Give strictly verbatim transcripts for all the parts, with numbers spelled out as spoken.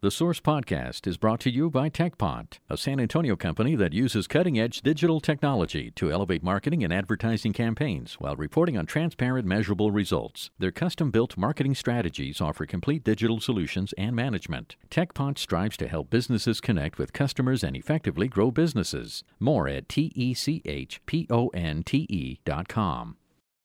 The Source Podcast is brought to you by TechPot, a San Antonio company that uses cutting-edge digital technology to elevate marketing and advertising campaigns while reporting on transparent, measurable results. Their custom-built marketing strategies offer complete digital solutions and management. TechPot strives to help businesses connect with customers and effectively grow businesses. More at T E C H P O N T E dot com.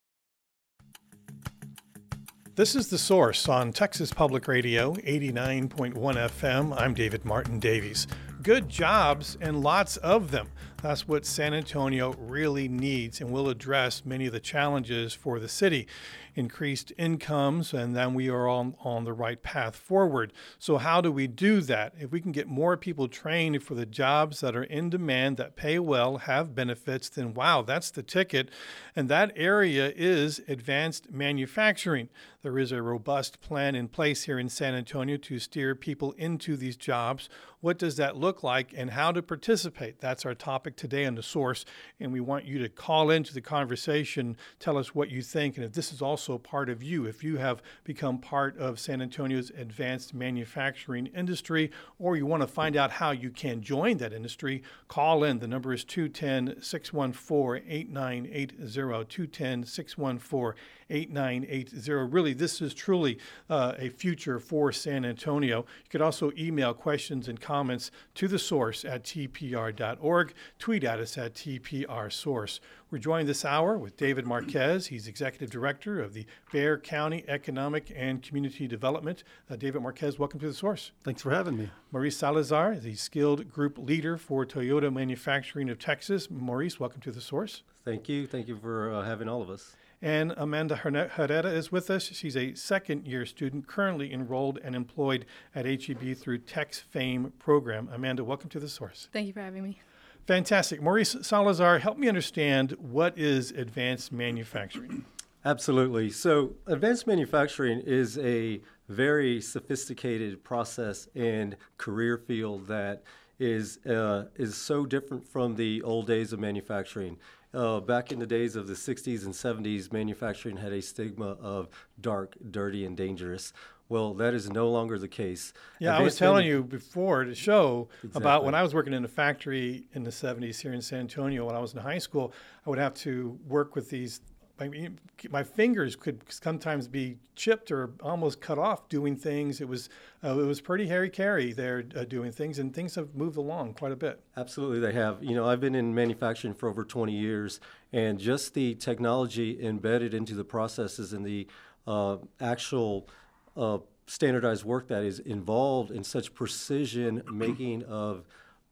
This is The Source on Texas Public Radio, eighty-nine point one F M. I'm David Martin Davies. Good jobs and lots of them. That's what San Antonio really needs and will address many of the challenges for the city. Increased incomes, and then we are on, on the right path forward. So how do we do that? If we can get more people trained for the jobs that are in demand, that pay well, have benefits, then wow, that's the ticket. And that area is advanced manufacturing. There is a robust plan in place here in San Antonio to steer people into these jobs. What does that look like and how to participate? That's our topic today on The Source, and we want you to call into the conversation, tell us what you think, and if this is also part of you, if you have become part of San Antonio's advanced manufacturing industry, or you want to find out how you can join that industry, call in. The number is two one zero, six one four, eight nine eight zero, two one zero, six one four, eight nine eight zero. Really, this is truly uh, a future for San Antonio. You could also email questions and comments to the source at T P R dot org. Tweet at us at T P R Source. We're joined this hour with David Marquez. He's Executive Director of the Bexar County Economic and Community Development. Uh, David Marquez, welcome to The Source. Thanks for having me. Maurice Salazar is the Skilled Group Leader for Toyota Manufacturing of Texas. Maurice, welcome to The Source. Thank you. Thank you for uh, having all of us. And Amanda Herrera is with us. She's a second-year student currently enrolled and employed at H E B through Tex Fame program. Amanda, welcome to The Source. Thank you for having me. Fantastic. Maurice Salazar, help me understand, what is advanced manufacturing? Absolutely. So advanced manufacturing is a very sophisticated process and career field that is uh, is so different from the old days of manufacturing. Uh, back in the days of the sixties and seventies, manufacturing had a stigma of dark, dirty, and dangerous. Well, that is no longer the case. Yeah, Advanced I was telling manu- you before the show Exactly. about when I was working in a factory in the seventies here in San Antonio. When I was in high school, I would have to work with these. I mean, my fingers could sometimes be chipped or almost cut off doing things. It was uh, it was pretty hairy carry there uh, doing things, and things have moved along quite a bit. Absolutely, they have. You know, I've been in manufacturing for over twenty years, and just the technology embedded into the processes and the uh, actual uh, standardized work that is involved in such precision making of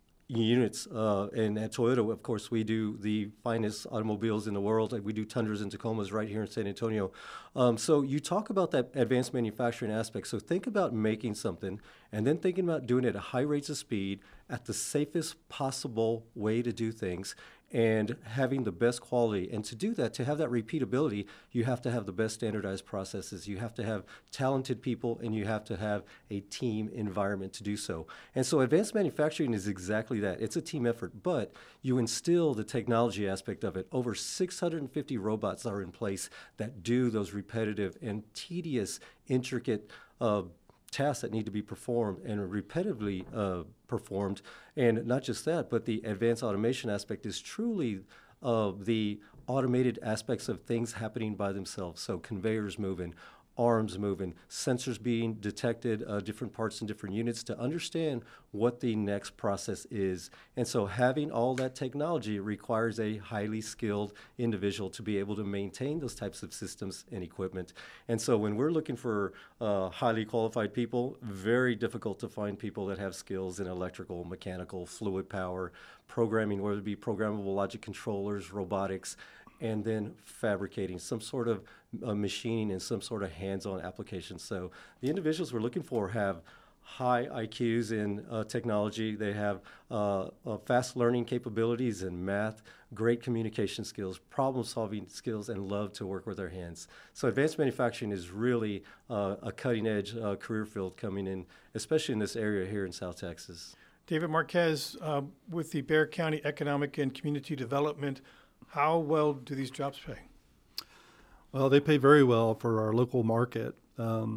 units, uh, and at Toyota, of course, we do the finest automobiles in the world. We do Tundras and Tacomas right here in San Antonio. Um, so you talk about that advanced manufacturing aspect. So think about making something and then thinking about doing it at high rates of speed at the safest possible way to do things and having the best quality. And to do that, to have that repeatability, you have to have the best standardized processes. You have to have talented people, and you have to have a team environment to do so. And so advanced manufacturing is exactly that. It's a team effort, but you instill the technology aspect of it. Over six hundred fifty robots are in place that do those repetitive and tedious, intricate uh, tasks that need to be performed and repetitively uh, performed. And not just that, but the advanced automation aspect is truly uh, the automated aspects of things happening by themselves. So conveyors moving, arms moving, sensors being detected, uh, different parts in different units to understand what the next process is. And so having all that technology requires a highly skilled individual to be able to maintain those types of systems and equipment. And so when we're looking for uh, highly qualified people, very difficult to find people that have skills in electrical, mechanical, fluid power, programming, whether it be programmable logic controllers, robotics, and then fabricating some sort of uh, machining and some sort of hands-on application. So the individuals we're looking for have high I Qs in uh, technology. They have uh, uh, fast learning capabilities in math, great communication skills, problem-solving skills, and love to work with their hands. So advanced manufacturing is really uh, a cutting-edge uh, career field coming in, especially in this area here in South Texas. David Marquez, uh, with the Bexar County Economic and Community Development, how well do these jobs pay? Well, they pay very well for our local market. Um,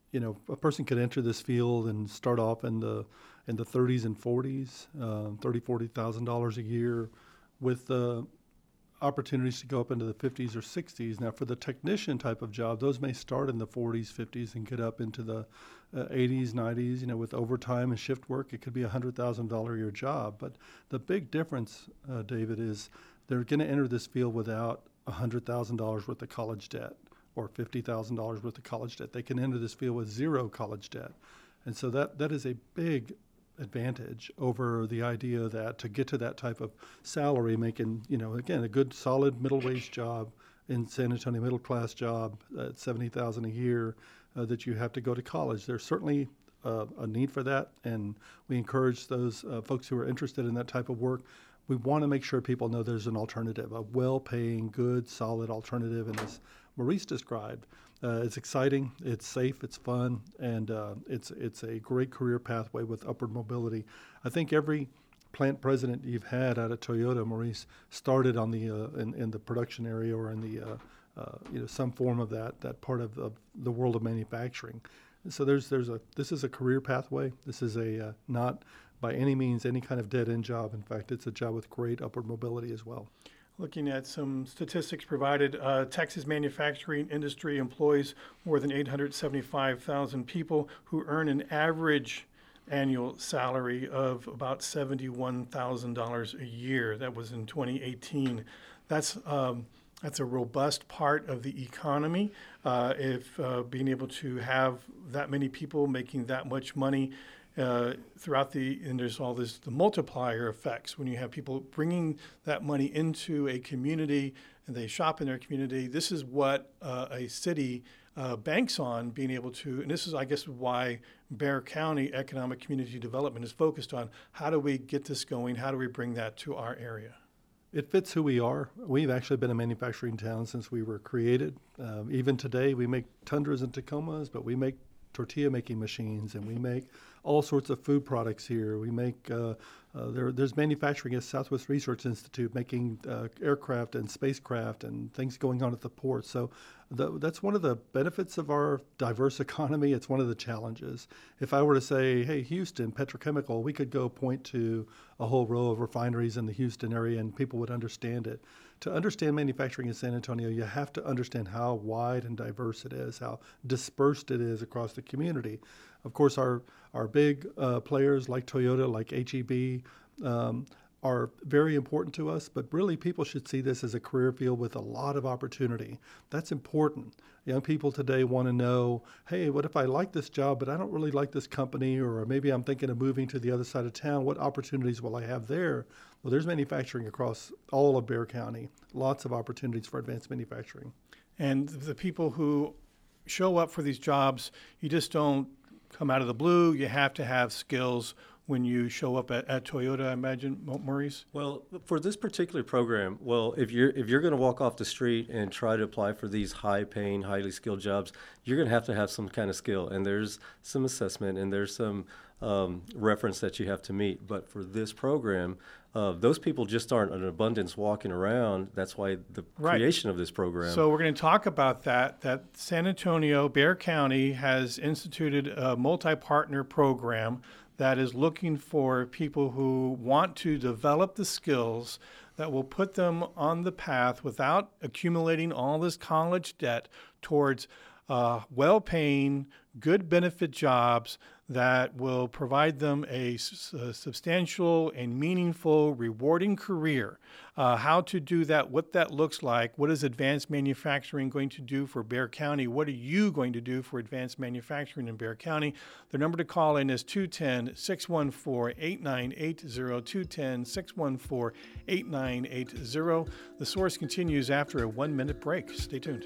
you know, a person could enter this field and start off in the in the thirties and forties, uh, thirty, forty thousand dollars a year, with uh, opportunities to go up into the fifties or sixties. Now, for the technician type of job, those may start in the forties, fifties, and get up into the uh, eighties, nineties. You know, with overtime and shift work, it could be a hundred thousand dollar a year job. But the big difference, uh, David, is they're going to enter this field without a hundred thousand dollars worth of college debt or fifty thousand dollars worth of college debt. They can enter this field with zero college debt, and so that that is a big advantage over the idea that to get to that type of salary, making, you know, again, a good solid middle wage job in San Antonio, middle class job at seventy thousand a year, uh, that you have to go to college. There's certainly uh, a need for that, and we encourage those uh, folks who are interested in that type of work. We want to make sure people know there's an alternative, a well-paying, good, solid alternative, and as Maurice described, Uh, it's exciting, it's safe, it's fun, and uh, it's it's a great career pathway with upward mobility. I think every plant president you've had out of Toyota, Maurice, started on the uh, in, in the production area or in the uh, uh, you know some form of that that part of, of the world of manufacturing. So there's there's a this is a career pathway. This is a uh, not by any means any kind of dead-end job. In fact, it's a job with great upward mobility as well. Looking at some statistics provided, uh, Texas manufacturing industry employs more than eight hundred seventy-five thousand people who earn an average annual salary of about seventy-one thousand dollars a year. That was in twenty eighteen. That's um, that's a robust part of the economy. Uh, if uh, being able to have that many people making that much money Uh, throughout the, and there's all this, the multiplier effects when you have people bringing that money into a community and they shop in their community. This is what uh, a city uh, banks on, being able to, and this is, I guess, why Bexar County Economic Community Development is focused on how do we get this going? How do we bring that to our area? It fits who we are. We've actually been a manufacturing town since we were created. Um, even today, we make Tundras and Tacomas, but we make tortilla making machines, and we make all sorts of food products here. We make, uh, uh, there, there's manufacturing at Southwest Research Institute making uh, aircraft and spacecraft and things going on at the port. So the, that's one of the benefits of our diverse economy. It's one of the challenges. If I were to say, hey, Houston, petrochemical, we could go point to a whole row of refineries in the Houston area and people would understand it. To understand manufacturing in San Antonio, you have to understand how wide and diverse it is, how dispersed it is across the community. Of course, our, our big uh, players like Toyota, like H E B, um, are very important to us, but really people should see this as a career field with a lot of opportunity. That's important. Young people today want to know, hey, what if I like this job, but I don't really like this company, or maybe I'm thinking of moving to the other side of town. What opportunities will I have there? Well, there's manufacturing across all of Bexar County, lots of opportunities for advanced manufacturing. And the people who show up for these jobs, you just don't come out of the blue. You have to have skills when you show up at, at Toyota, I imagine, Maurice? Well, for this particular program, well, if you're if you're going to walk off the street and try to apply for these high-paying, highly skilled jobs, you're going to have to have some kind of skill, and there's some assessment, and there's some um, reference that you have to meet. But for this program, uh, those people just aren't an abundance walking around. That's why the Right. creation of this program. So we're going to talk about that, that San Antonio, Bexar County has instituted a multi-partner program that is looking for people who want to develop the skills that will put them on the path without accumulating all this college debt towards uh, well-paying, good benefit jobs that will provide them a, s- a substantial and meaningful, rewarding career. Uh, how to do that, what that looks like, what is advanced manufacturing going to do for Bexar County? What are you going to do for advanced manufacturing in Bexar County? The number to call in is two one zero, six one four, eight nine eight zero, two one zero, six one four, eight nine eight zero. The Source continues after a one-minute break. Stay tuned.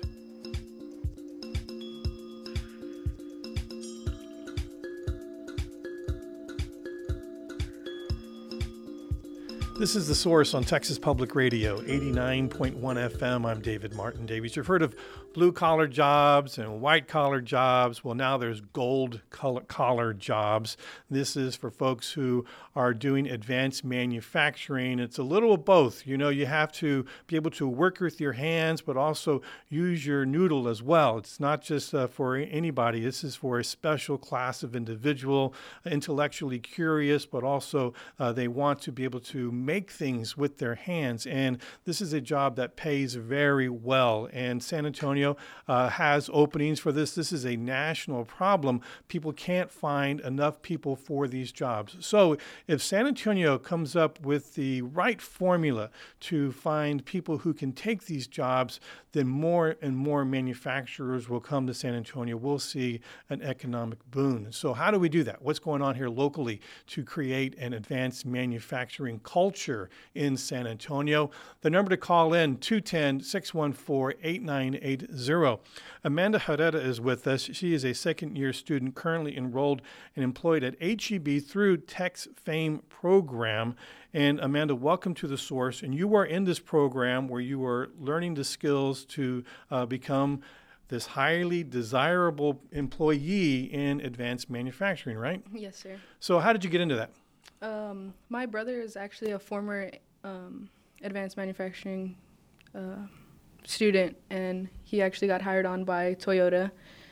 This is The Source on Texas Public Radio, eighty-nine point one F M. I'm David Martin Davies. You've heard of blue-collar jobs and white-collar jobs. Well, now there's gold-collar jobs. This is for folks who are doing advanced manufacturing. It's a little of both. You know, you have to be able to work with your hands, but also use your noodle as well. It's not just uh, for anybody. This is for a special class of individual, intellectually curious, but also uh, they want to be able to make things with their hands. And this is a job that pays very well. And San Antonio uh, has openings for this. This is a national problem. People can't find enough people for these jobs. So if San Antonio comes up with the right formula to find people who can take these jobs, then more and more manufacturers will come to San Antonio. We'll see an economic boon. So how do we do that? What's going on here locally to create an advanced manufacturing culture in San Antonio? The number to call in, two one zero, six one four, eight nine eight zero. Amanda Herrera is with us. She is a second-year student currently enrolled and employed at H E B through Tex Fame program. And Amanda, welcome to The Source. And you are in this program where you are learning the skills to uh, become this highly desirable employee in advanced manufacturing, right? Yes, sir. So how did you get into that? Um, my brother is actually a former um, advanced manufacturing uh, student, and he actually got hired on by Toyota.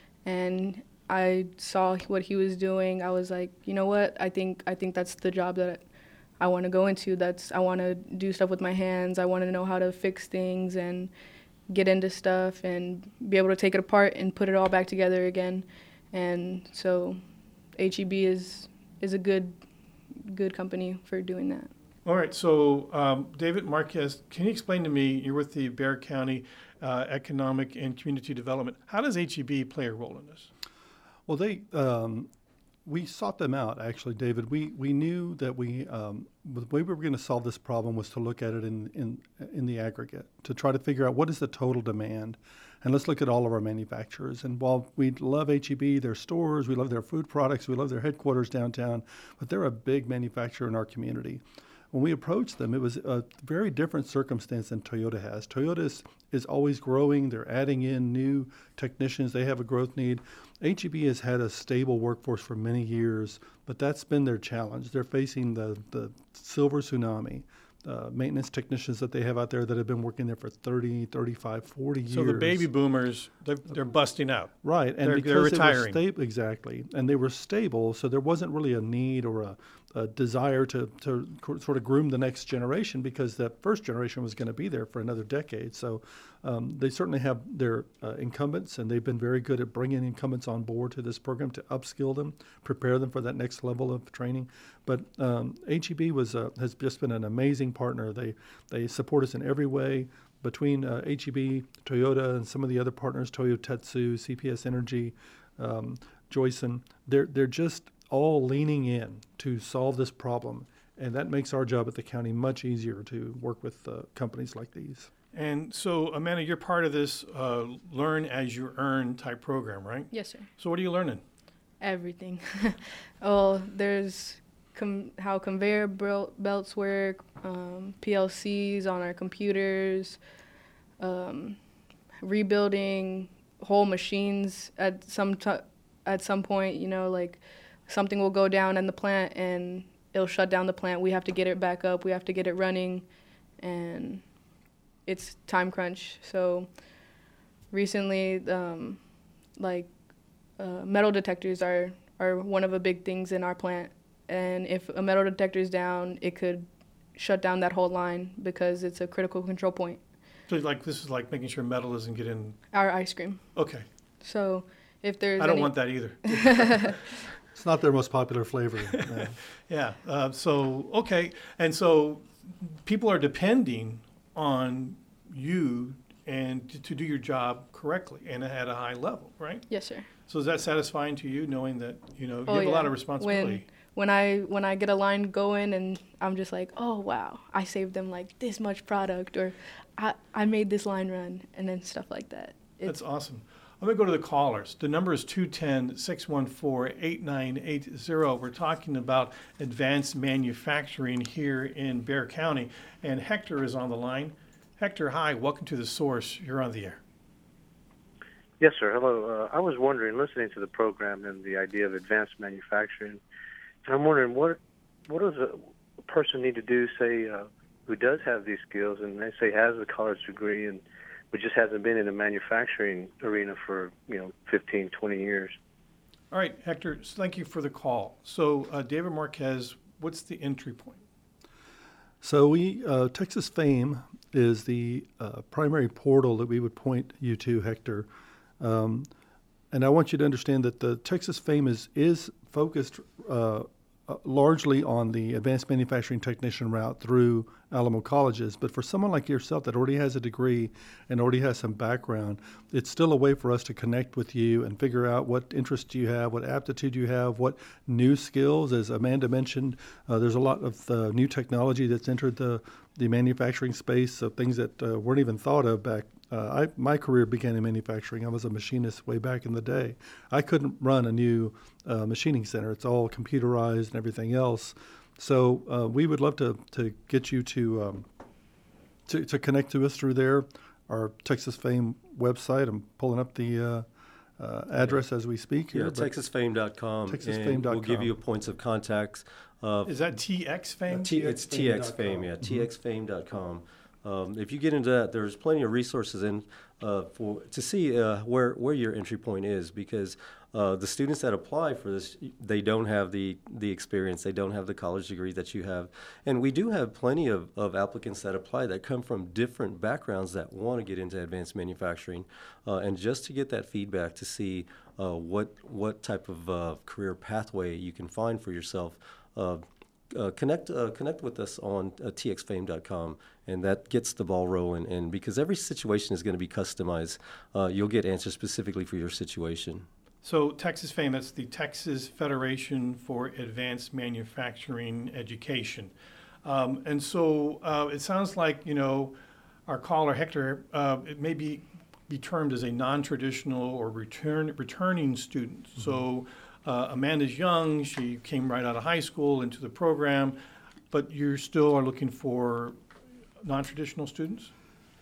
And I saw what he was doing. I was like, you know what? I think I think that's the job that I want to go into. That's I want to do stuff with my hands. I want to know how to fix things and get into stuff and be able to take it apart and put it all back together again. And so H E B is is a good good company for doing that. All right. So um, David Marquez, can you explain to me, you're with the Bexar County uh, Economic and Community Development. How does H E B play a role in this? Well, they um, we sought them out, actually, David. We we knew that we um, the way we were going to solve this problem was to look at it in, in in the aggregate, to try to figure out what is the total demand. And let's look at all of our manufacturers. And while we love H E B, their stores, we love their food products, we love their headquarters downtown, but they're a big manufacturer in our community. When we approached them, it was a very different circumstance than Toyota has. Toyota is, is always growing. They're adding in new technicians. They have a growth need. H E B has had a stable workforce for many years, but that's been their challenge. They're facing the, the silver tsunami. Uh, maintenance technicians that they have out there that have been working there for thirty, thirty-five, forty years. So the baby boomers, they're, they're busting out. Right. And they're, because they're retiring. They were sta- exactly. And they were stable, so there wasn't really a need or a, a desire to, to sort of groom the next generation because that first generation was going to be there for another decade. So um, they certainly have their uh, incumbents, and they've been very good at bringing incumbents on board to this program to upskill them, prepare them for that next level of training. But um, H E B was uh, has just been an amazing partner. They they support us in every way. Between uh, H E B, Toyota, and some of the other partners, Toyo Tetsu, C P S Energy, um, Joyson, they're they're just all leaning in to solve this problem, and that makes our job at the county much easier to work with uh, companies like these. And so, Amanda, you're part of this uh, Learn As You Earn type program, right? Yes, sir. So what are you learning? Everything. Oh, there's com- how conveyor bel- belts work, um, P L Cs on our computers, um, rebuilding whole machines at some t- at some point. You know, like something will go down in the plant and it'll shut down the plant. We have to get it back up. We have to get it running, and it's time crunch. So recently, um, like uh, metal detectors are, are one of the big things in our plant. And if a metal detector is down, it could shut down that whole line because it's a critical control point. So like this is like making sure metal doesn't get in. Our ice cream. Okay. So if there's I don't any... want that either. It's not their most popular flavor. No. Yeah. Uh, so, okay. And so people are depending on you and to, to do your job correctly and at a high level, right? Yes, sir. So is that satisfying to you, knowing that, you know, you Oh, have yeah. a lot of responsibility? When, when I when I get a line going and I'm just like, oh, wow, I saved them like this much product, or I, I made this line run, and then stuff like that. It's, That's awesome. I'm going to go to the callers. The number is two one zero, six one four, eight nine eight zero. We're talking about advanced manufacturing here in Bexar County, and Hector is on the line. Hector, hi. Welcome to The Source. You're on the air. Yes, sir. Hello. Uh, I was wondering, listening to the program and the idea of advanced manufacturing, I'm wondering what what does a person need to do, say, uh, who does have these skills and they say has a college degree and but just hasn't been in the manufacturing arena for, you know, fifteen, twenty years. All right, Hector, thank you for the call. So, uh, David Marquez, what's the entry point? So we, uh, Texas Fame is the uh, primary portal that we would point you to, Hector. Um, and I want you to understand that the Texas Fame is, is focused uh, uh, largely on the advanced manufacturing technician route through Alamo colleges. But for someone like yourself that already has a degree and already has some background, it's still a way for us to connect with you and figure out what interests you have, what aptitude you have, what new skills. As Amanda mentioned, uh, there's a lot of uh, new technology that's entered the, the manufacturing space, so things that uh, weren't even thought of back. Uh, I, my career began in manufacturing. I was a machinist way back in the day. I couldn't run a new uh, machining center. It's all computerized and everything else. So uh, we would love to, to get you to, um, to to connect to us through there. Our Texas Fame website. I'm pulling up the uh, uh, address as we speak here. Yeah, texas fame dot com. texas fame dot com. We'll give you points of contacts. Uh, Is that T X Fame? T, it's T X Fame, yeah, mm-hmm. T X fame dot com. Um, if you get into that, there's plenty of resources in uh, for to see uh, where where your entry point is, because uh, the students that apply for this, they don't have the the experience, they don't have the college degree that you have, and we do have plenty of, of applicants that apply that come from different backgrounds that want to get into advanced manufacturing, uh, and just to get that feedback to see uh, what what type of uh, career pathway you can find for yourself. Uh, Uh, connect uh, connect with us on uh, T X fame dot com, and that gets the ball rolling. And because every situation is going to be customized, uh, you'll get answers specifically for your situation. So Texas Fame, that's the Texas Federation for Advanced Manufacturing Education. Um, and so uh, it sounds like, you know, our caller, Hector, uh, it may be, be termed as a non-traditional or return, returning student. Mm-hmm. So Uh, Amanda's young. She came right out of high school into the program, but you still are looking for non-traditional students?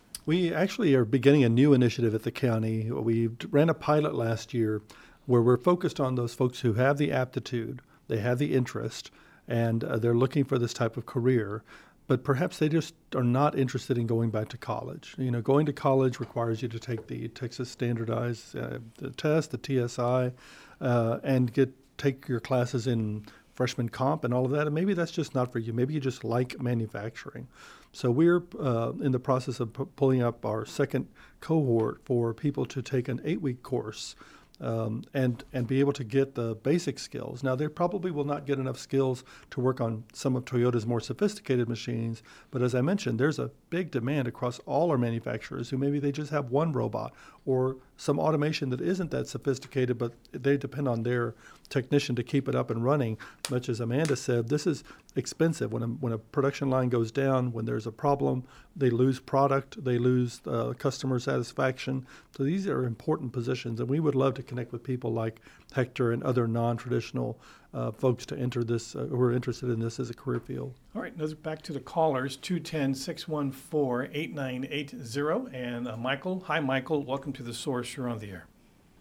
We actually are beginning a new initiative at the county. We ran a pilot last year where we're focused on those folks who have the aptitude, they have the interest, and uh, they're looking for this type of career, but perhaps they just are not interested in going back to college. You know, going to college requires you to take the Texas Standardized uh, the test, the T S I, uh, and get take your classes in freshman comp and all of that. And maybe that's just not for you. Maybe you just like manufacturing. So we're uh, in the process of p- pulling up our second cohort for people to take an eight-week course um, and and be able to get the basic skills. Now, they probably will not get enough skills to work on some of Toyota's more sophisticated machines, but as I mentioned, there's a big demand across all our manufacturers who maybe they just have one robot or some automation that isn't that sophisticated, but they depend on their technician to keep it up and running. Much as Amanda said, this is expensive. When a, when a production line goes down, when there's a problem, they lose product, they lose uh, customer satisfaction. So these are important positions, and we would love to connect with people like Hector and other non-traditional uh, folks to enter this, uh, who are interested in this as a career field. All right, let's back to the callers, two one zero, six one four, eight nine eight zero. And uh, Michael, hi Michael, welcome to The Source, you're on the air.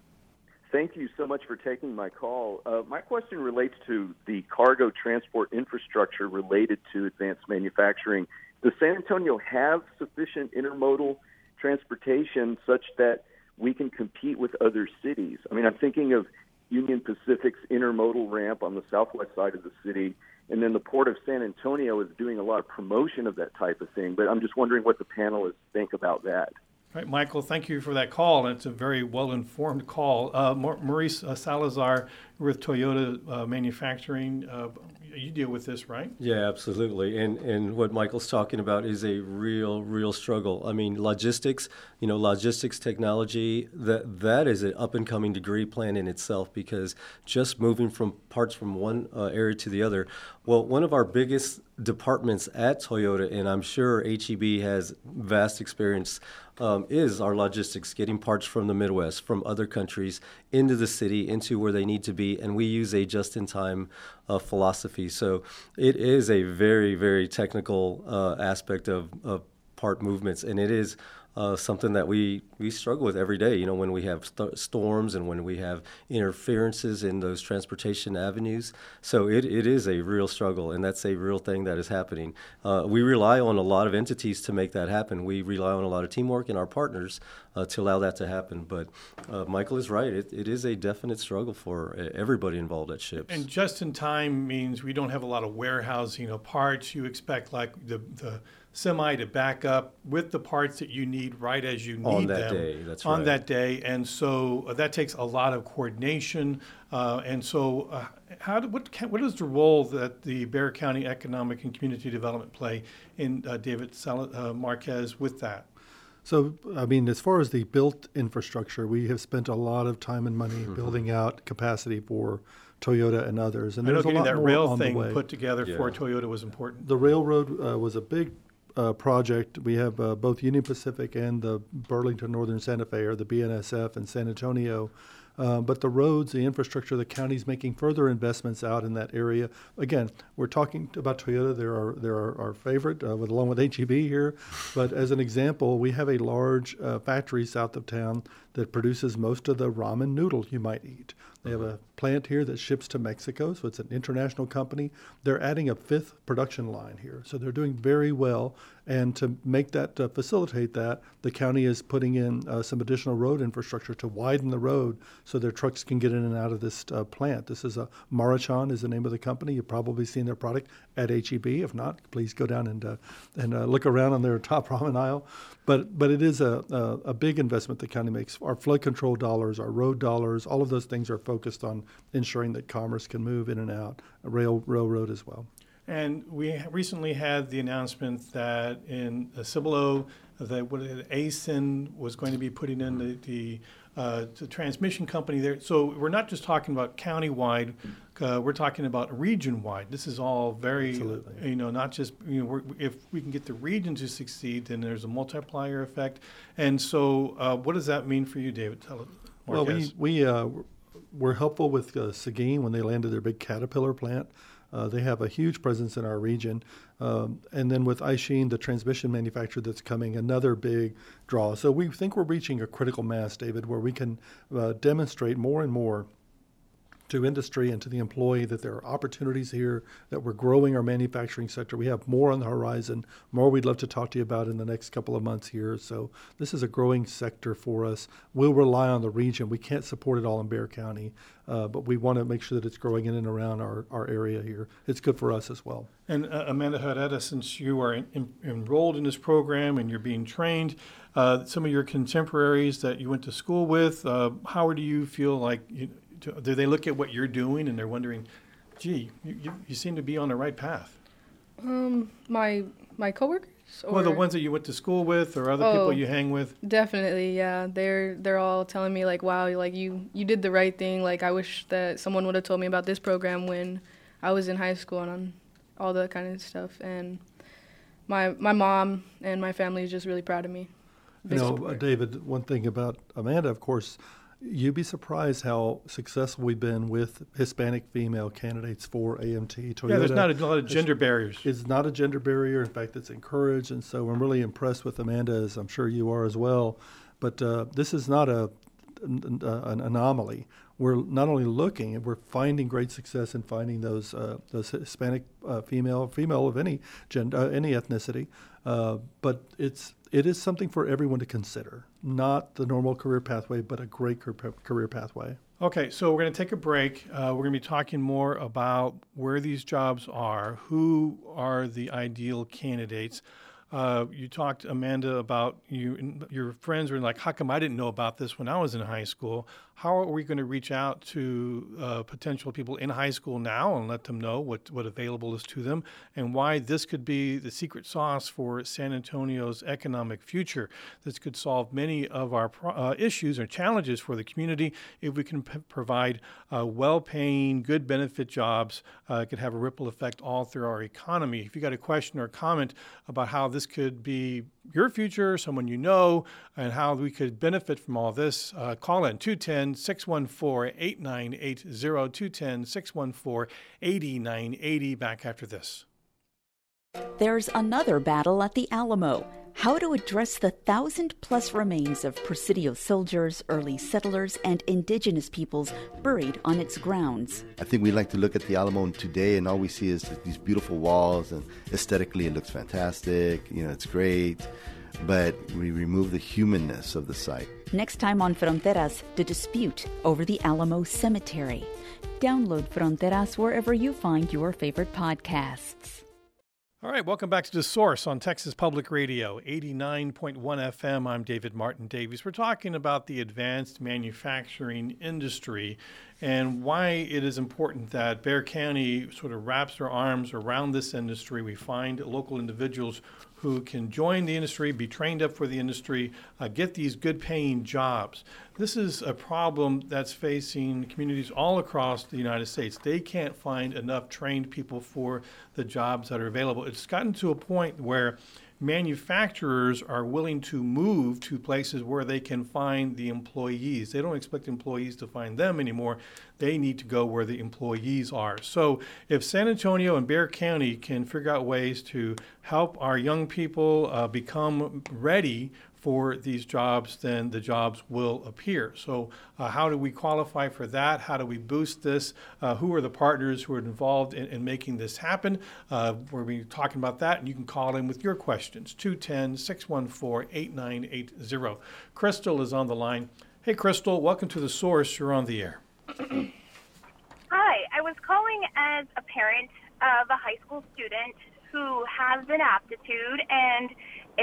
Thank you so much for taking my call. Uh, my question relates to the cargo transport infrastructure related to advanced manufacturing. Does San Antonio have sufficient intermodal transportation such that we can compete with other cities? I mean, I'm thinking of Union Pacific's intermodal ramp on the southwest side of the city, and then the Port of San Antonio is doing a lot of promotion of that type of thing, but I'm just wondering what the panelists think about that. All right, Michael, thank you for that call, and it's a very well-informed call. Uh, Maurice uh, Salazar with Toyota uh, Manufacturing, uh, you deal with this, right? Yeah, absolutely. And and what Michael's talking about is a real, real struggle. I mean, logistics, you know, logistics technology, that that is an up-and-coming degree plan in itself, because just moving from parts from one uh, area to the other, well, one of our biggest departments at Toyota, and I'm sure H E B has vast experience, um, is our logistics, getting parts from the Midwest, from other countries, into the city, into where they need to be, and we use a just-in-time uh, philosophy. So it is a very, very technical uh, aspect of, of part movements, and it is Uh, something that we, we struggle with every day, you know, when we have st- storms and when we have interferences in those transportation avenues. So it, it is a real struggle, and that's a real thing that is happening. Uh, we rely on a lot of entities to make that happen. We rely on a lot of teamwork and our partners uh, to allow that to happen. But uh, Michael is right. It, it is a definite struggle for everybody involved at ships. And just in time means we don't have a lot of warehousing of parts. You expect like the, the semi to back up with the parts that you need right as you need on that them day. That's on right. that day, and so uh, that takes a lot of coordination. Uh, and so, uh, how do, what can, what is the role that the Bexar County Economic and Community Development play in uh, David Sal- uh, Marquez with that? So, I mean, as far as the built infrastructure, we have spent a lot of time and money mm-hmm. building out capacity for Toyota and others. And I know there's a getting lot that more rail on the thing way. put together Yeah. for Toyota was important. The railroad uh, was a big uh, project. We have uh, both Union Pacific and the Burlington Northern Santa Fe, or the B N S F, in San Antonio. Uh, but the roads, the infrastructure, the county's making further investments out in that area. Again, we're talking about Toyota. They're our, they're our, our favorite, uh, with, along with H E B here. But as an example, we have a large uh, factory south of town that produces most of the ramen noodle you might eat. They have a plant here that ships to Mexico, so it's an international company. They're adding a fifth production line here, so they're doing very well. And to make that, uh, facilitate that, the county is putting in uh, some additional road infrastructure to widen the road so their trucks can get in and out of this uh, plant. This is a Marachan is the name of the company. You've probably seen their product at H E B. If not, please go down and uh, and uh, look around on their top ramen aisle. But but it is a, a a big investment the county makes. Our flood control dollars, our road dollars, all of those things are focused on ensuring that commerce can move in and out. A rail railroad as well. And we recently had the announcement that in uh, Cibolo, that what A S I N was going to be putting in the, the, uh, the transmission company there. So we're not just talking about countywide, uh, we're talking about region-wide. This is all very, Absolutely. you know, not just, you know, we're, if we can get the region to succeed, then there's a multiplier effect. And so uh, what does that mean for you, David? Tell Well, we, we uh, were helpful with uh, Seguin when they landed their big Caterpillar plant. Uh, they have a huge presence in our region. Um, and then with Aishin, the transmission manufacturer that's coming, another big draw. So we think we're reaching a critical mass, David, where we can uh, demonstrate more and more to industry and to the employee that there are opportunities here, that we're growing our manufacturing sector. We have more on the horizon, more we'd love to talk to you about in the next couple of months here. So this is a growing sector for us. We'll rely on the region. We can't support it all in Bexar County, uh, but we want to make sure that it's growing in and around our, our area here. It's good for us as well. And uh, Amanda Herrera, since you are in, in, enrolled in this program and you're being trained, uh, some of your contemporaries that you went to school with, uh, how do you feel like, you, do they look at what you're doing and they're wondering, gee, you, you, you seem to be on the right path? Um, my my coworkers, or Well, the ones that you went to school with or other Oh. people you hang with? definitely, yeah. They're they're all telling me like, wow, like you you did the right thing. Like I wish that someone would have told me about this program when I was in high school and on all that kind of stuff. And my my mom and my family is just really proud of me. You Big know, uh, support. David, one thing about Amanda, of course, you'd be surprised how successful we've been with Hispanic female candidates for A M T. Toyota Yeah, there's not a lot of gender barriers. It's not a gender barrier. In fact, it's encouraged. And so I'm really impressed with Amanda, as I'm sure you are as well. But uh, this is not a, an, an anomaly. We're not only looking, we're finding great success in finding those uh, those Hispanic uh, female, female of any gender, uh, any ethnicity. Uh, but it's it is something for everyone to consider. Not the normal career pathway, but a great career, career pathway. Okay, so we're going to take a break. Uh, we're going to be talking more about where these jobs are, who are the ideal candidates. Uh, you talked, Amanda, about you. Your friends were like, how come I didn't know about this when I was in high school? how are we going to reach out to uh, potential people in high school now and let them know what, what available is to them and why this could be the secret sauce for San Antonio's economic future. This could solve many of our pro- uh, issues or challenges for the community if we can p- provide uh, well-paying, good benefit jobs. Uh, it could have a ripple effect all through our economy. If you got a question or comment about how this could be your future, someone you know, and how we could benefit from all this, uh, call in two one zero, six one four, eight nine eight zero, two one zero, six one four, eight nine eight zero. Back after this. There's another battle at the Alamo. How to address the thousand-plus remains of Presidio soldiers, early settlers, and indigenous peoples buried on its grounds. I think we like to look at the Alamo today, and all we see is these beautiful walls, and aesthetically it looks fantastic, you know, it's great, but we remove the humanness of the site. Next time on Fronteras, the dispute over the Alamo Cemetery. Download Fronteras wherever you find your favorite podcasts. All right, welcome back to The Source on Texas Public Radio, eighty-nine point one F M. I'm David Martin Davies. We're talking about the advanced manufacturing industry and why it is important that Bexar County sort of wraps their arms around this industry. We find local individuals who can join the industry, be trained up for the industry, uh, get these good-paying jobs. This is a problem that's facing communities all across the United States. They can't find enough trained people for the jobs that are available. It's gotten to a point where manufacturers are willing to move to places where they can find the employees. They don't expect employees to find them anymore. They need to go where the employees are. So if San Antonio and Bexar County can figure out ways to help our young people uh, become ready for these jobs, then the jobs will appear. So uh, how do we qualify for that? How do we boost this? Uh, who are the partners who are involved in, in making this happen? Uh, we're going to be talking about that, and you can call in with your questions, two one zero, six one four, eight nine eight zero. Crystal is on the line. Hey, Crystal, welcome to The Source. You're on the air. Hi, I was calling as a parent of a high school student who has an aptitude and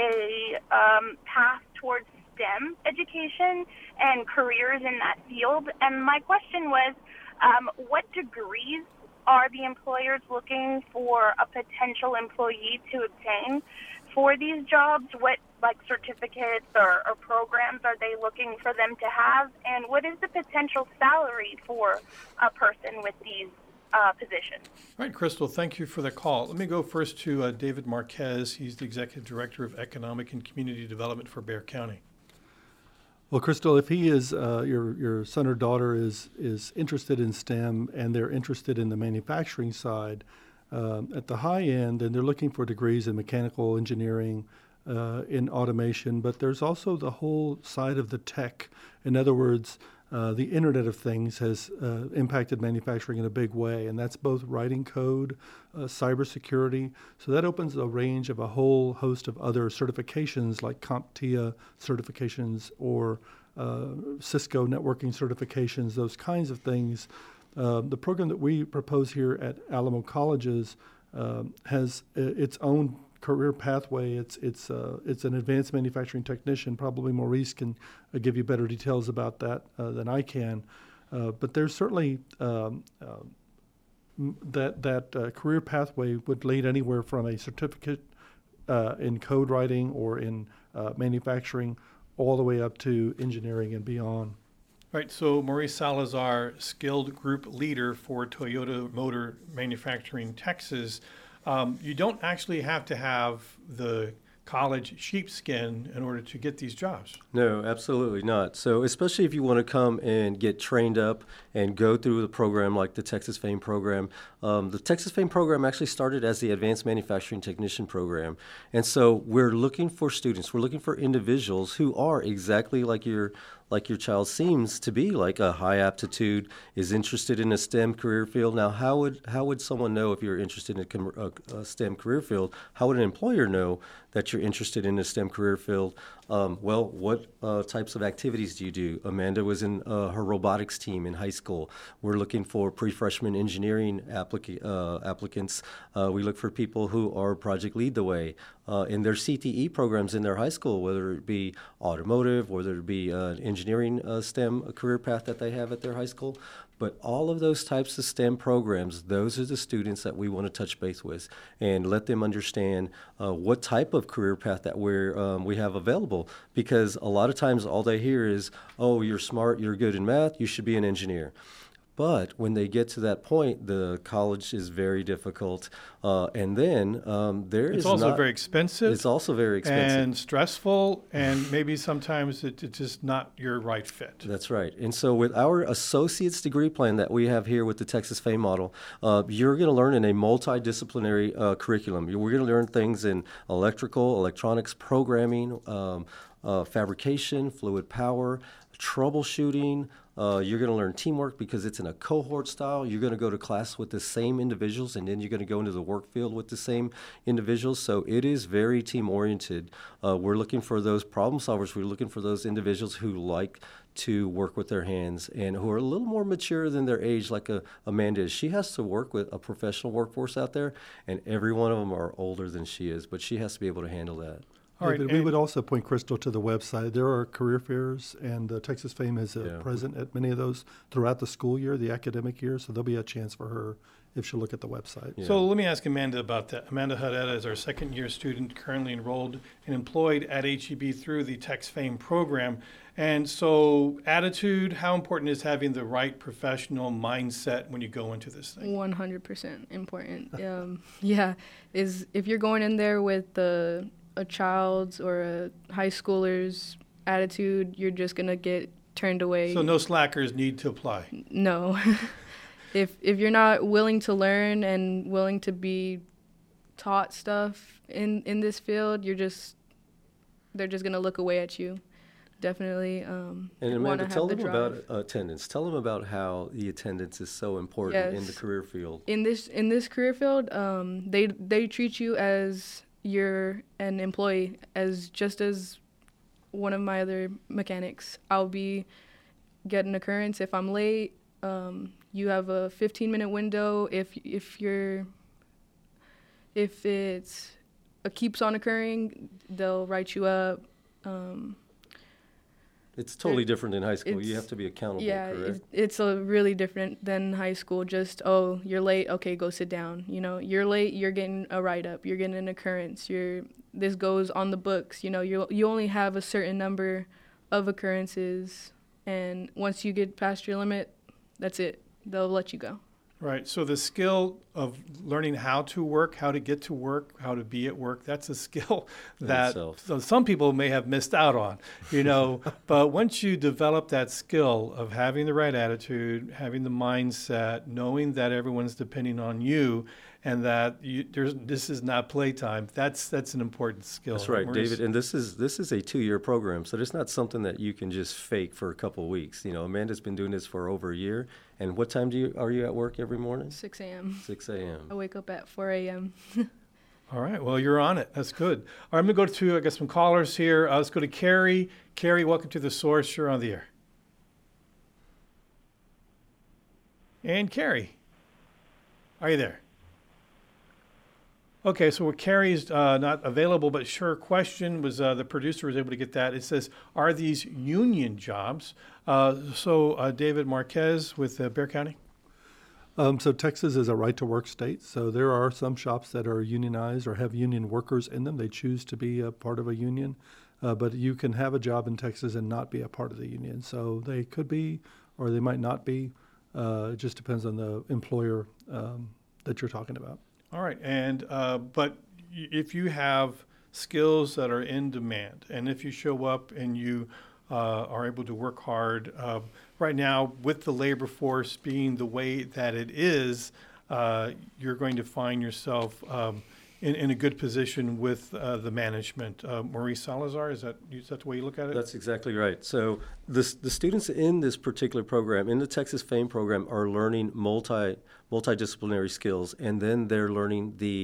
a um, path towards STEM education and careers in that field. And my question was, um, what degrees are the employers looking for a potential employee to obtain for these jobs? What like certificates or, or programs are they looking for them to have? And what is the potential salary for a person with these Uh, position. All right, Crystal, thank you for the call. Let me go first to uh, David Marquez. He's the Executive Director of Economic and Community Development for Bexar County. Well, Crystal, if he is, uh, your your son or daughter is is interested in STEM and they're interested in the manufacturing side, um, at the high end, and they're looking for degrees in mechanical engineering, uh, in automation, but there's also the whole side of the tech. In other words, Uh, the Internet of Things has uh, impacted manufacturing in a big way, and that's both writing code, uh, cybersecurity. So that opens a range of a whole host of other certifications like CompTIA certifications or uh, Cisco networking certifications, those kinds of things. Uh, the program that we propose here at Alamo Colleges uh, has uh, its own career pathway. It's it's uh, it's an advanced manufacturing technician. Probably Maurice can uh, give you better details about that uh, than I can. Uh, but there's certainly um, uh, that that uh, career pathway would lead anywhere from a certificate uh, in code writing or in uh, manufacturing, all the way up to engineering and beyond. Right, so Maurice Salazar, skilled group leader for Toyota Motor Manufacturing Texas. Um, you don't actually have to have the college sheepskin in order to get these jobs. No, absolutely not. So especially if you want to come and get trained up and go through the program like the Texas FAME program. Um, the Texas FAME program actually started as the Advanced Manufacturing Technician program. And so we're looking for students, we're looking for individuals who are exactly like your like your child seems to be, like a high aptitude, is interested in a STEM career field. Now, how would how would someone know if you're interested in a, com- a, a STEM career field? How would an employer know that you're interested in a STEM career field? Um, well, what uh, types of activities do you do? Amanda was in uh, her robotics team in high school. We're looking for pre-freshman engineering applica- uh, applicants. Uh, we look for people who are Project Lead the Way. uh, in their C T E programs in their high school, whether it be automotive, whether it be uh, engineering uh, STEM career path that they have at their high school. But all of those types of STEM programs, those are the students that we want to touch base with and let them understand uh, what type of career path that we're, um, we have available. Because a lot of times all they hear is, oh, you're smart, you're good in math, you should be an engineer. But when they get to that point, the college is very difficult. Uh, and then um, there it's is also not, very expensive. It's also very expensive. And stressful, and maybe sometimes it, it's just not your right fit. That's right. And so with our associate's degree plan that we have here with the Texas FAME model, uh, you're going to learn in a multidisciplinary uh, curriculum. We're going to learn things in electrical, electronics, programming, um, uh, fabrication, fluid power, troubleshooting. Uh, you're going to learn teamwork because it's in a cohort style. You're going to go to class with the same individuals, and then you're going to go into the work field with the same individuals. So it is very team-oriented. Uh, we're looking for those problem solvers. We're looking for those individuals who like to work with their hands and who are a little more mature than their age, like a, Amanda is. She has to work with a professional workforce out there, and every one of them are older than she is, but she has to be able to handle that. All right, David, we would also point Crystal to the website. There are career fairs, and uh, Texas FAME is uh, Yeah. present at many of those throughout the school year, the academic year, so there'll be a chance for her if she'll look at the website. Yeah. So let me ask Amanda about that. Amanda Hadetta is our second-year student currently enrolled and employed at H E B through the Tex FAME program. And so attitude, how important is having the right professional mindset when you go into this thing? one hundred percent important. um, yeah, is if you're going in there with the a child's or a high schooler's attitude, you're just going to get turned away. So no slackers need to apply. No. if if you're not willing to learn and willing to be taught stuff in, in this field, you're just, they're just going to look away at you. Definitely. Um, And wanna Amanda, have tell the them drive. about uh, attendance. Tell them about how the attendance is so important in the Yes. career field. In this in this career field, um, they they treat you as you're an employee, as just as one of my other mechanics. I'll be getting an occurrence if I'm late. Um, you have a fifteen minute window. If if you're if it's a keeps on occurring, they'll write you up. Um, It's totally different in high school. You it's- have to be accountable, yeah, correct? it's, it's a really different than high school. Just, oh, you're late, okay, go sit down. You know, you're late, you're getting a write-up, you're getting an occurrence. You're this goes on the books. You know, you you only have a certain number of occurrences, and once you get past your limit, that's it. They'll let you go. Right. So the skill of learning how to work, how to get to work, how to be at work, that's a skill that itself. so some people may have missed out on, you know. But once you develop that skill of having the right attitude, having the mindset, knowing that everyone's depending on you, and that you, there's, this is not playtime, that's that's an important skill. That's right, Maurice? David. And this is this is a two-year program, so it's not something that you can just fake for a couple of weeks. You know, Amanda's been doing this for over a year. And what time do you are you at work every morning? six a.m. six a.m. I wake up at four a.m. All right. Well, you're on it. That's good. All right, I'm going to go to, I got some callers here. Uh, let's go to Carrie. Carrie, welcome to The Source. You're on the air. And Carrie, are you there? Okay, so Carrie's uh, not available, but sure, question was uh, the producer was able to get that. It says, are these union jobs? Uh, so uh, David Marquez with uh, Bexar County. Um, so Texas is a right-to-work state, so there are some shops that are unionized or have union workers in them. They choose to be a part of a union, uh, but you can have a job in Texas and not be a part of the union. So they could be, or they might not be. Uh, it just depends on the employer um, that you're talking about. All right, and uh, but y- if you have skills that are in demand, and if you show up and you uh, are able to work hard, uh, right now with the labor force being the way that it is, uh, you're going to find yourself um, in, in a good position with uh, the management. Uh, Maurice Salazar, is that is that the way you look at it? That's exactly right. So the the students in this particular program, in the Texas FAME program, are learning multi multidisciplinary skills, and then they're learning the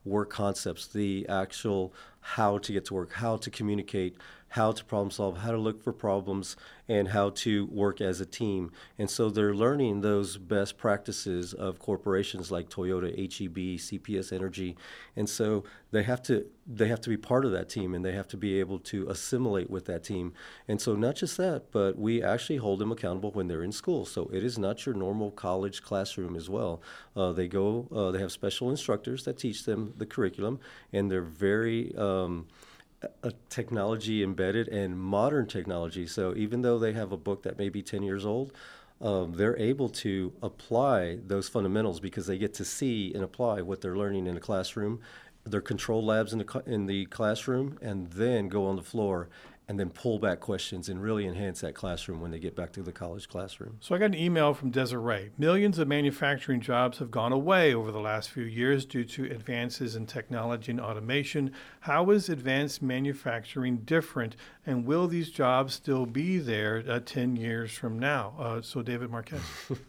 work concepts, the actual how to get to work, how to communicate, how to problem solve, how to look for problems, and how to work as a team. And so they're learning those best practices of corporations like Toyota, H E B, C P S Energy. And so they have to they have to be part of that team, and they have to be able to assimilate with that team. And so not just that, but we actually hold them accountable when they're in school. So it is not your normal college classroom as well. Uh, they go, uh, they have special instructors that teach them the curriculum, and they're very um, a technology embedded and modern technology. So even though they have a book that may be ten years old, um, they're able to apply those fundamentals because they get to see and apply what they're learning in the classroom, their control labs in the in the classroom, and then go on the floor and then pull back questions and really enhance that classroom when they get back to the college classroom. So I got an email from Desiree. Millions of manufacturing jobs have gone away over the last few years due to advances in technology and automation. How is advanced manufacturing different, and will these jobs still be there uh, ten years from now? Uh, so David Marquez.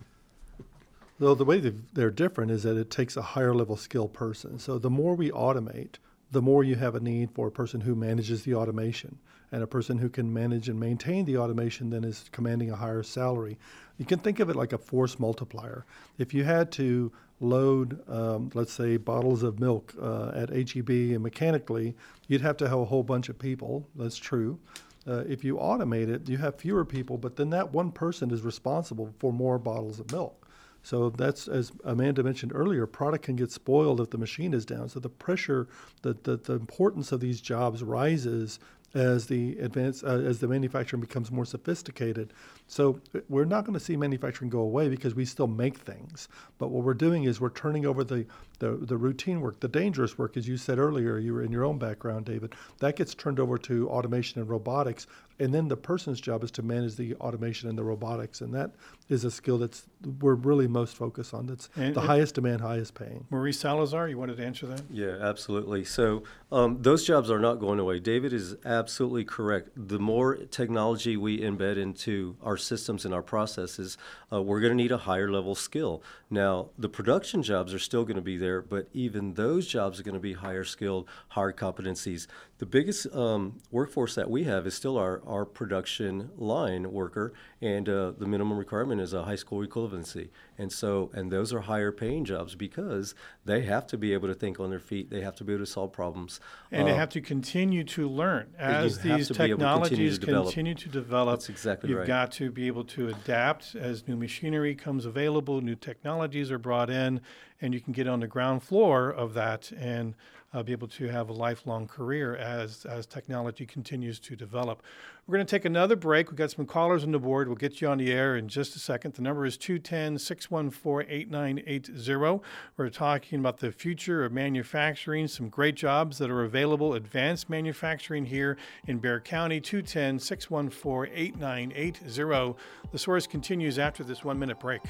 Well, the way they're different is that it takes a higher level skill person. So the more we automate, the more you have a need for a person who manages the automation. And a person who can manage and maintain the automation then is commanding a higher salary. You can think of it like a force multiplier. If you had to load, um, let's say, bottles of milk uh, at H E B and mechanically, you'd have to have a whole bunch of people. That's true. Uh, if you automate it, you have fewer people, but then that one person is responsible for more bottles of milk. So that's, as Amanda mentioned earlier, product can get spoiled if the machine is down. So the pressure, the, the, the importance of these jobs rises as the advance, uh, as the manufacturing becomes more sophisticated. So we're not going to see manufacturing go away because we still make things. But what we're doing is we're turning over the, the, the routine work, the dangerous work, as you said earlier, you were in your own background, David, that gets turned over to automation and robotics. And then the person's job is to manage the automation and the robotics. And that is a skill that's we're really most focused on. That's and the highest demand, highest paying. Maurice Salazar, you wanted to answer that? Yeah, absolutely. So um, those jobs are not going away. David is absolutely correct. The more technology we embed into our systems and our processes, uh, we're going to need a higher level skill. Now, the production jobs are still going to be there, but even those jobs are going to be higher skilled, higher competencies. The biggest um, workforce that we have is still our, our production line worker, and uh, the minimum requirement is a high school equivalency. And so, and those are higher paying jobs because they have to be able to think on their feet. They have to be able to solve problems. And uh, they have to continue to learn. As these technologies to continue, to continue to develop, That's exactly you've right. got to be able to adapt as new machinery comes available, new technologies are brought in, and you can get on the ground floor of that and uh, be able to have a lifelong career as, as technology continues to develop. We're going to take another break. We've got some callers on the board. We'll get you on the air in just a second. The number is two one zero, six one four, eight nine eight zero. We're talking about the future of manufacturing, some great jobs that are available, advanced manufacturing here in Bexar County, two one zero, six one four, eight nine eight zero. The Source continues after this one-minute break.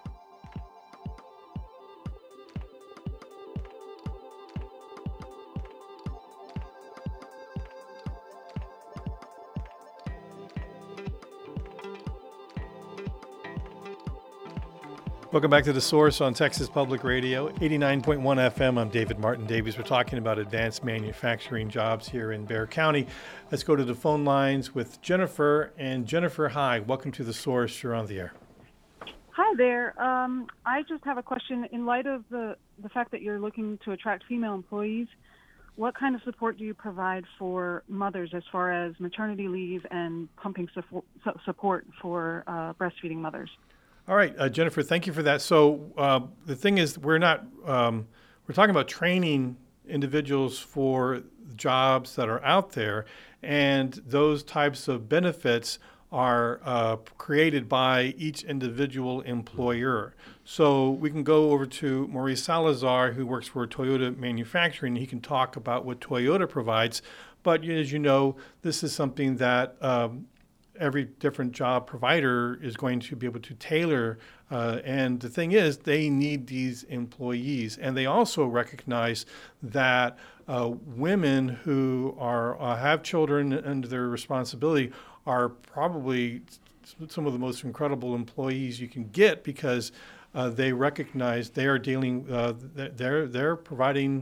Welcome back to The Source on Texas Public Radio, eighty-nine point one F M. I'm David Martin Davies. We're talking about advanced manufacturing jobs here in Bexar County. Let's go to the phone lines with Jennifer. And Jennifer, hi. Welcome to The Source. You're on the air. Hi there. Um, I just have a question. In light of the, the fact that you're looking to attract female employees, what kind of support do you provide for mothers as far as maternity leave and pumping support, support for uh, breastfeeding mothers? All right, uh, Jennifer, thank you for that. So uh, the thing is, we're not, um, we're talking about training individuals for jobs that are out there, and those types of benefits are uh, created by each individual employer. So we can go over to Maurice Salazar, who works for Toyota Manufacturing. He can talk about what Toyota provides. But as you know, this is something that um, every different job provider is going to be able to tailor. Uh, and the thing is, they need these employees. And they also recognize that uh, women who are uh, have children under their responsibility are probably some of the most incredible employees you can get, because uh, they recognize they are dealing, uh, they're they're providing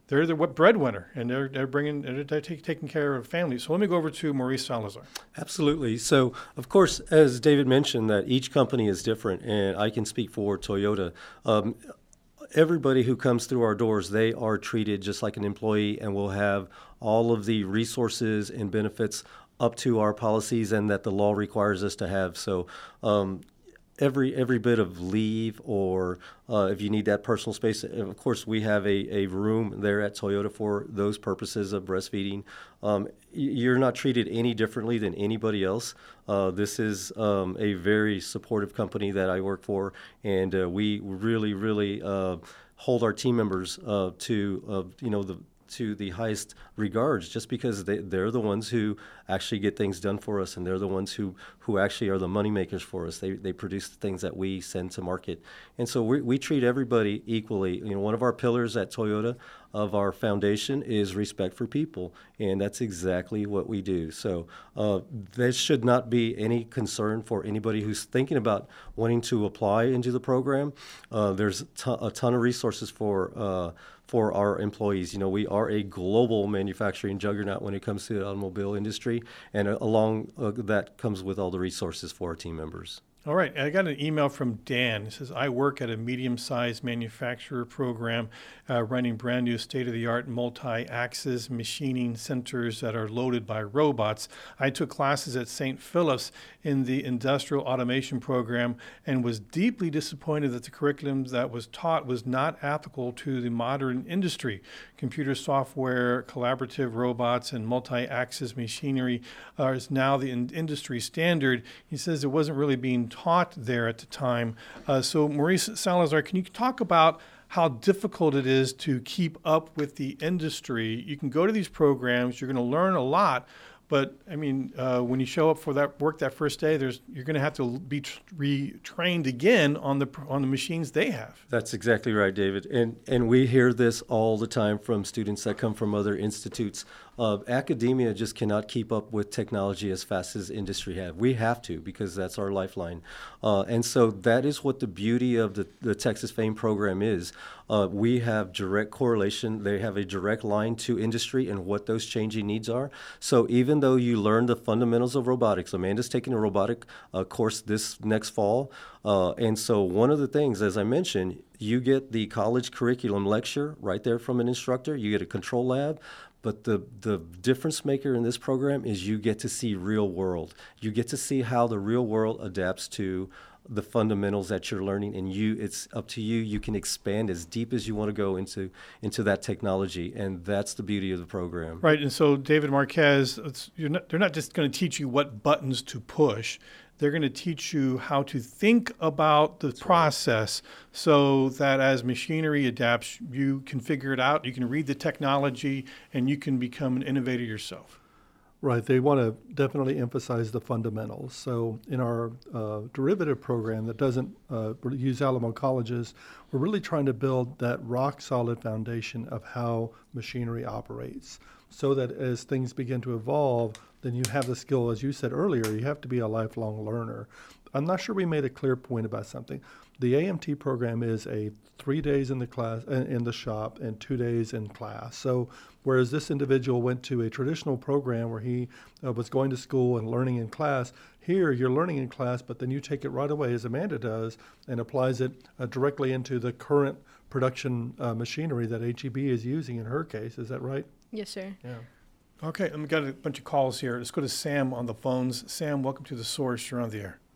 they're the breadwinner, and they're they're bringing they're, they're take, taking care of families. So let me go over to Maurice Salazar. Absolutely. So, of course, as David mentioned, that each company is different, and I can speak for Toyota. Um, everybody who comes through our doors, they are treated just like an employee and will have all of the resources and benefits up to our policies and that the law requires us to have. So um, every every bit of leave or uh, if you need that personal space, of course, we have a, a room there at Toyota for those purposes of breastfeeding. Um, you're not treated any differently than anybody else. Uh, this is um, a very supportive company that I work for, and uh, we really, really uh, hold our team members uh, to, uh, you know, the to the highest regards, just because they, they're the ones who actually get things done for us, and they're the ones who, who actually are the money makers for us. They they produce the things that we send to market. And so we, we treat everybody equally. You know, one of our pillars at Toyota of our foundation is respect for people, and that's exactly what we do. So uh, there should not be any concern for anybody who's thinking about wanting to apply into the program. Uh, there's t- a ton of resources for uh, for our employees. You know, we are a global manufacturing juggernaut when it comes to the automobile industry, and uh, along uh, that comes with all the resources for our team members. All right, I got an email from Dan. He says, I work at a medium-sized manufacturer program uh, running brand new state-of-the-art multi-axis machining centers that are loaded by robots. I took classes at Saint Philip's in the industrial automation program and was deeply disappointed that the curriculum that was taught was not applicable to the modern industry. Computer software, collaborative robots, and multi-axis machinery uh, is now the in- industry standard. He says it wasn't really being taught there at the time. Uh, so Maurice Salazar, can you talk about how difficult it is to keep up with the industry? You can go to these programs, you're going to learn a lot, but I mean, uh, when you show up for that work that first day, there's you're going to have to be t- retrained again on the on the machines they have. That's exactly right, David. And and we hear this all the time from students that come from other institutes. Uh, academia just cannot keep up with technology as fast as industry have. We have to, because that's our lifeline. Uh, and so that is what the beauty of the, the Texas FAME program is. Uh, we have direct correlation. They have a direct line to industry and what those changing needs are. So even though you learn the fundamentals of robotics, Amanda's taking a robotic uh, course this next fall. Uh, and so one of the things, as I mentioned, you get the college curriculum lecture right there from an instructor. You get a control lab. But the, the difference maker in this program is you get to see real world. You get to see how the real world adapts to the fundamentals that you're learning, and you it's up to you. You can expand as deep as you want to go into into that technology, and that's the beauty of the program. Right, and so David Marquez, it's, you're not, they're not just going to teach you what buttons to push. They're going to teach you how to think about the That's process right. so that as machinery adapts, you can figure it out, you can read the technology, and you can become an innovator yourself. Right. They want to definitely emphasize the fundamentals. So in our uh, derivative program that doesn't uh, use Alamo colleges, we're really trying to build that rock-solid foundation of how machinery operates, so that as things begin to evolve, then you have the skill, as you said earlier, you have to be a lifelong learner. I'm not sure we made a clear point about something. The A M T program is a three days in the class in the shop and two days in class. So whereas this individual went to a traditional program where he uh, was going to school and learning in class, here you're learning in class, but then you take it right away, as Amanda does, and applies it uh, directly into the current production uh, machinery that H E B is using in her case. Is that right? Yes, sir. Yeah. Okay, we've got a bunch of calls here. Let's go to Sam on the phones. Sam, welcome to The Source. You're on the air.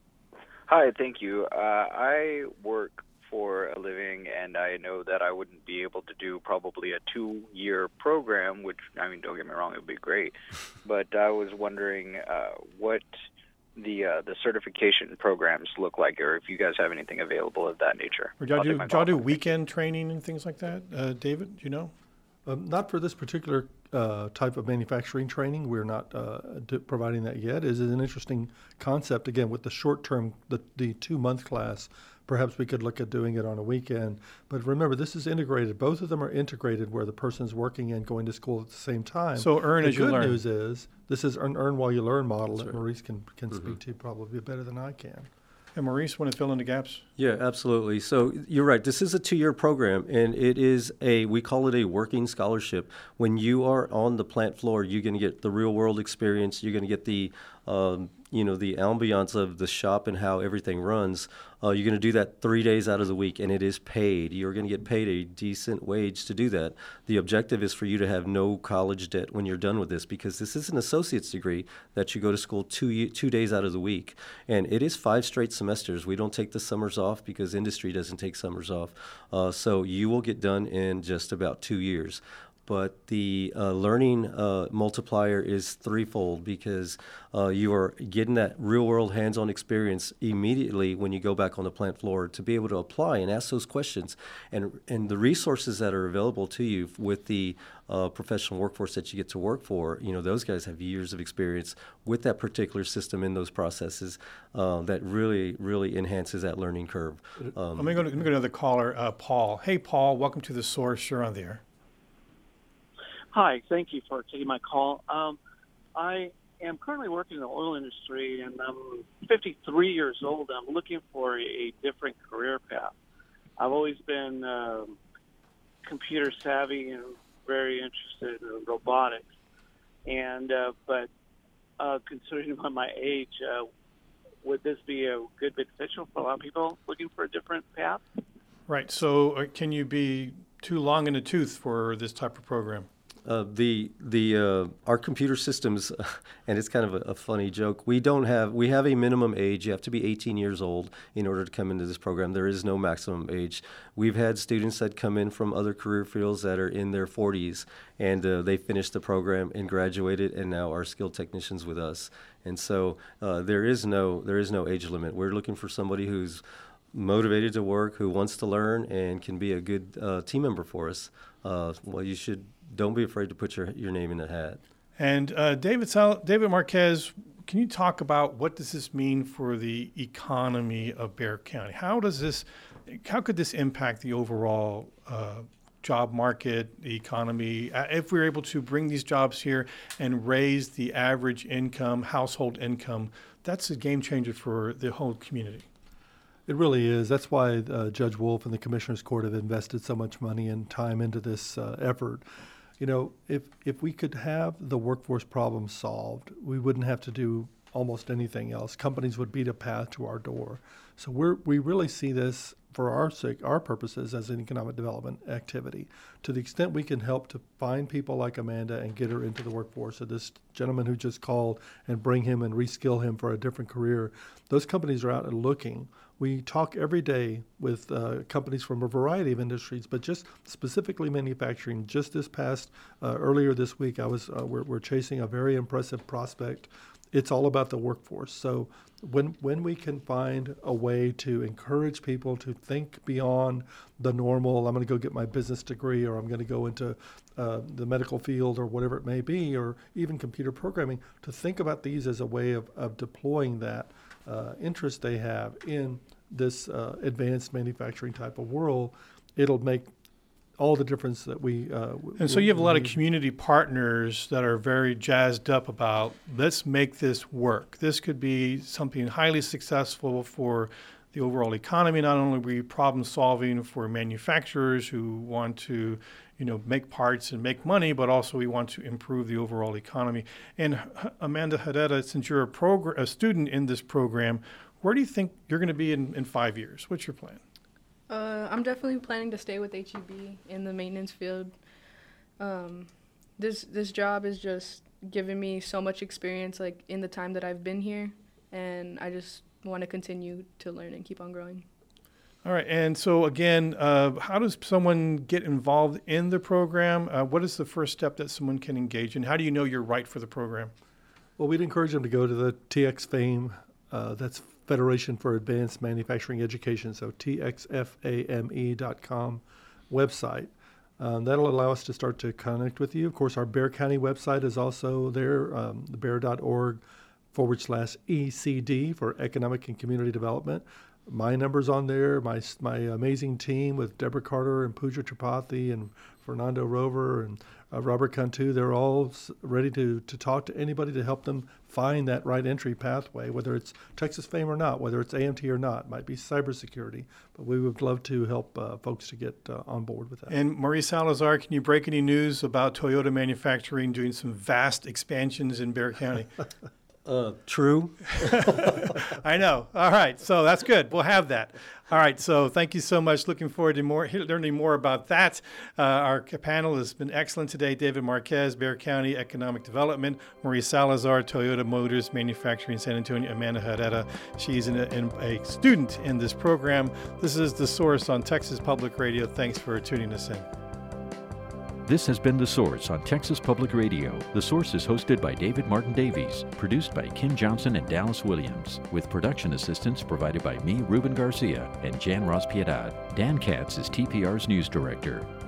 Hi, thank you. Uh, I work for a living, and I know that I wouldn't be able to do probably a two-year program, which, I mean, don't get me wrong, it would be great. But I was wondering uh, what the uh, the certification programs look like, or if you guys have anything available of that nature. Or do y'all do, do, y'all do weekend training and things like that? Uh, David, do you know? Um, not for this particular uh, type of manufacturing training. We're not uh, d- providing that yet. It is an interesting concept. Again, with the short-term, the, the two-month class, perhaps we could look at doing it on a weekend. But remember, this is integrated. Both of them are integrated where the person's working and going to school at the same time. So earn the as you learn. The good news is this is an earn while you learn model Sure. that Maurice can, can mm-hmm. speak to probably better than I can. And Maurice, want to fill in the gaps? Yeah, absolutely. So you're right. This is a two-year program, and it is a, we call it a working scholarship. When you are on the plant floor, you're going to get the real-world experience. You're going to get the, um, you know, the ambiance of the shop and how everything runs. Uh, you're going to do that three days out of the week, and it is paid. You're going to get paid a decent wage to do that. The objective is for you to have no college debt when you're done with this, because this is an associate's degree that you go to school two two days out of the week, and it is five straight semesters. We don't take the summers off because industry doesn't take summers off. Uh, so you will get done in just about two years. But the uh, learning uh, multiplier is threefold, because uh, you are getting that real-world hands-on experience immediately when you go back on the plant floor to be able to apply and ask those questions. And and the resources that are available to you with the uh, professional workforce that you get to work for, you know, those guys have years of experience with that particular system in those processes uh, that really, really enhances that learning curve. Um, I'm going to go to another caller, uh, Paul. Hey, Paul, welcome to The Source. You're on the air. Hi, thank you for taking my call. Um, I am currently working in the oil industry, and I'm fifty-three years old. I'm looking for a different career path. I've always been um, computer savvy and very interested in robotics. And uh, but uh, considering my age, uh, would this be a good beneficial for a lot of people looking for a different path? Right. So uh, can you be too long in the tooth for this type of program? Uh, the the uh, our computer systems, and it's kind of a, a funny joke. We don't have we have a minimum age. You have to be eighteen years old in order to come into this program. There is no maximum age. We've had students that come in from other career fields that are in their forties, and uh, they finished the program and graduated, and now are skilled technicians with us. And so uh, there is no there is no age limit. We're looking for somebody who's motivated to work, who wants to learn, and can be a good uh, team member for us. Uh, well, you should. Don't be afraid to put your your name in the hat. And uh, David Sal- David Marquez, can you talk about what does this mean for the economy of Bexar County? How does this, how could this impact the overall uh, job market, the economy, uh, if we're able to bring these jobs here and raise the average income, household income? That's a game changer for the whole community. It really is. That's why uh, Judge Wolf and the Commissioners Court have invested so much money and time into this uh, effort. You know, if if we could have the workforce problem solved, we wouldn't have to do almost anything else. Companies would beat a path to our door. So we're we really see this for our sake, our purposes, as an economic development activity. To the extent we can help to find people like Amanda and get her into the workforce, or this gentleman who just called, and bring him and reskill him for a different career, those companies are out and looking. We talk every day with uh, companies from a variety of industries, but just specifically manufacturing. Just this past, uh, earlier this week, I was uh, we're, we're chasing a very impressive prospect. It's all about the workforce. So when when we can find a way to encourage people to think beyond the normal, I'm going to go get my business degree, or I'm going to go into uh, the medical field, or whatever it may be, or even computer programming, to think about these as a way of, of deploying that uh, interest they have in this uh, advanced manufacturing type of world, it'll make all the difference that we uh, w- And so you have a lot of need. community partners that are very jazzed up about, let's make this work. This could be something highly successful for the overall economy. Not only will we problem solving for manufacturers who want to, you know, make parts and make money, but also we want to improve the overall economy. And H- Amanda Herrera, since you're a, progr- a student in this program, where do you think you're going to be in, in five years? What's your plan? Uh, I'm definitely planning to stay with H E B in the maintenance field. Um, this this job is just giving me so much experience, like in the time that I've been here, and I just want to continue to learn and keep on growing. All right, and so again, uh, how does someone get involved in the program? Uh, what is the first step that someone can engage in? How do you know you're right for the program? Well, we'd encourage them to go to the T X FAME, uh, that's Federation for Advanced Manufacturing Education, so T X F A M E dot com website. Um, that'll allow us to start to connect with you. Of course, our Bexar County website is also there, um, the bear dot org forward slash E C D for Economic and Community Development. My number's on there, my my amazing team with Deborah Carter and Pooja Tripathi and Fernando Rover and uh, Robert Cantu, they're all s- ready to, to talk to anybody to help them find that right entry pathway, whether it's Texas Fame or not, whether it's A M T or not. It might be cybersecurity, but we would love to help uh, folks to get uh, on board with that. And Maurice Salazar, can you break any news about Toyota Manufacturing doing some vast expansions in Bexar County? Uh, true. I know. All right. So that's good. We'll have that. All right. So thank you so much. Looking forward to more learning more about that. Uh, our panel has been excellent today. David Marquez, Bexar County Economic Development. Maurice Salazar, Toyota Motors Manufacturing, San Antonio. Amanda Herrera. She's an, an, a student in this program. This is The Source on Texas Public Radio. Thanks for tuning us in. This has been The Source on Texas Public Radio. The Source is hosted by David Martin Davies, produced by Ken Johnson and Dallas Williams, with production assistance provided by me, Ruben Garcia, and Jan Ross Piedad. Dan Katz is T P R's news director.